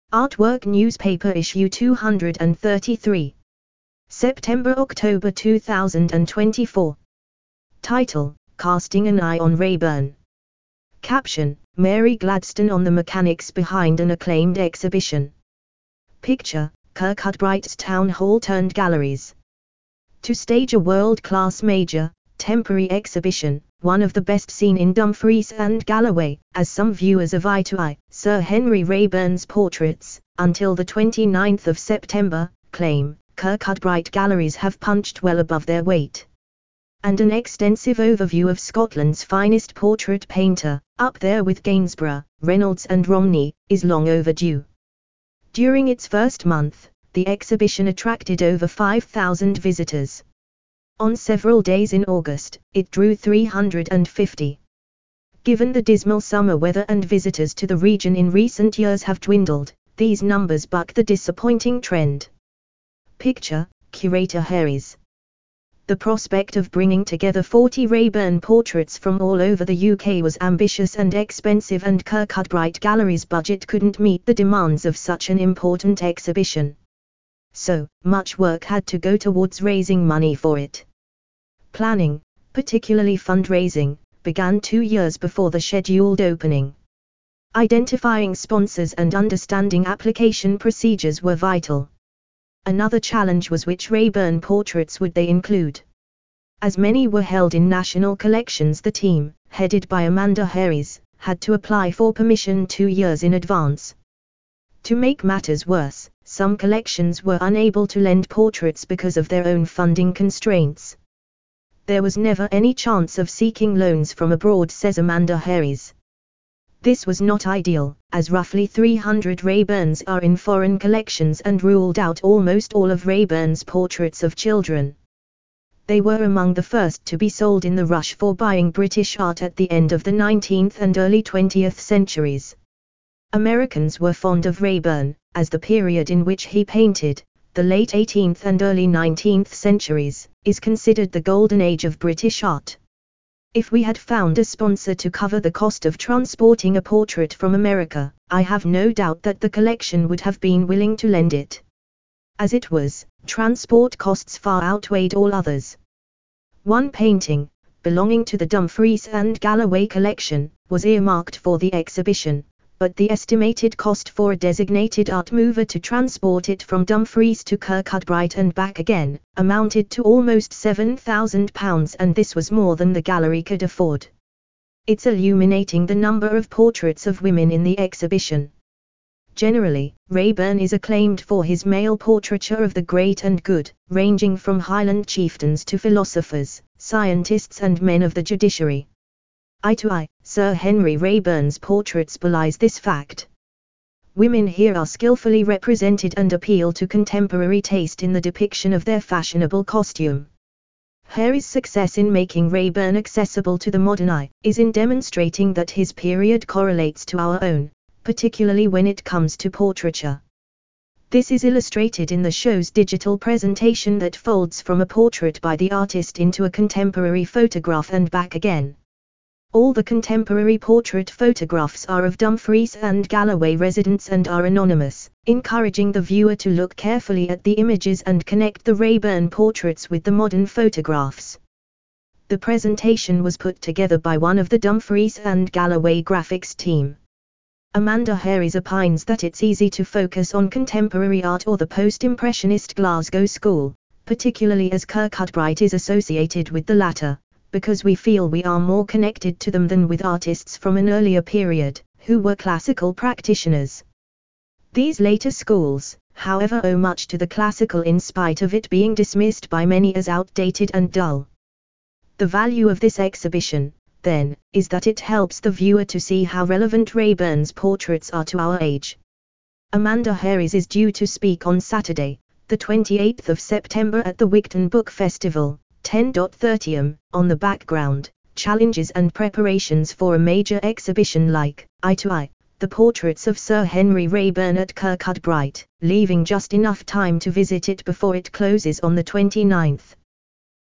Artwork Newspaper Issue 233. September-October 2024. Title, Casting an Eye on Rayburn. Caption, Mary Gladstone on the mechanics behind an acclaimed exhibition. Picture, Kirkcudbright's Town Hall turned galleries. To stage a world-class major, temporary exhibition, one of the best seen in Dumfries and Galloway, as some viewers of Eye to Eye, Sir Henry Rayburn's portraits, until the 29th of September, claim, Kirkcudbright galleries have punched well above their weight. And an extensive overview of Scotland's finest portrait painter, up there with Gainsborough, Reynolds and Romney, is long overdue. During its first month, the exhibition attracted over 5,000 visitors. On several days in August, it drew 350. Given the dismal summer weather and visitors to the region in recent years have dwindled, these numbers buck the disappointing trend. Picture, Curator Harries. The prospect of bringing together 40 Rayburn portraits from all over the UK was ambitious and expensive, and Kirkcudbright Gallery's budget couldn't meet the demands of such an important exhibition. So, much work had to go towards raising money for it. Planning, particularly fundraising, began 2 years before the scheduled opening. Identifying sponsors and understanding application procedures were vital. Another challenge was which Rayburn portraits would they include. As many were held in national collections, the team, headed by Amanda Harries, had to apply for permission 2 years in advance. To make matters worse, some collections were unable to lend portraits because of their own funding constraints. There was never any chance of seeking loans from abroad, says Amanda Harries. This was not ideal, as roughly 300 Rayburns are in foreign collections and ruled out almost all of Rayburn's portraits of children. They were among the first to be sold in the rush for buying British art at the end of the 19th and early 20th centuries. Americans were fond of Rayburn, as the period in which he painted, the late 18th and early 19th centuries, is considered the golden age of British art. If we had found a sponsor to cover the cost of transporting a portrait from America, I have no doubt that the collection would have been willing to lend it. As it was, transport costs far outweighed all others. One painting, belonging to the Dumfries and Galloway collection, was earmarked for the exhibition, but the estimated cost for a designated art mover to transport it from Dumfries to Kirkcudbright and back again, amounted to almost £7,000, and this was more than the gallery could afford. It's illuminating the number of portraits of women in the exhibition. Generally, Rayburn is acclaimed for his male portraiture of the great and good, ranging from Highland chieftains to philosophers, scientists and men of the judiciary. Eye to Eye, Sir Henry Rayburn's portraits belies this fact. Women here are skillfully represented and appeal to contemporary taste in the depiction of their fashionable costume. Harry's success in making Rayburn accessible to the modern eye is in demonstrating that his period correlates to our own, particularly when it comes to portraiture. This is illustrated in the show's digital presentation that folds from a portrait by the artist into a contemporary photograph and back again. All the contemporary portrait photographs are of Dumfries and Galloway residents and are anonymous, encouraging the viewer to look carefully at the images and connect the Rayburn portraits with the modern photographs. The presentation was put together by one of the Dumfries and Galloway graphics team. Amanda Harries opines that it's easy to focus on contemporary art or the post-impressionist Glasgow school, particularly as Kirkcudbright is associated with the latter, because we feel we are more connected to them than with artists from an earlier period, who were classical practitioners. These later schools, however, owe much to the classical in spite of it being dismissed by many as outdated and dull. The value of this exhibition, then, is that it helps the viewer to see how relevant Rayburn's portraits are to our age. Amanda Harries is due to speak on Saturday, the 28th of September at the Wigton Book Festival, 10:30 am, on the background, challenges and preparations for a major exhibition like Eye to Eye, the portraits of Sir Henry Rayburn at Kirkcudbright, leaving just enough time to visit it before it closes on the 29th.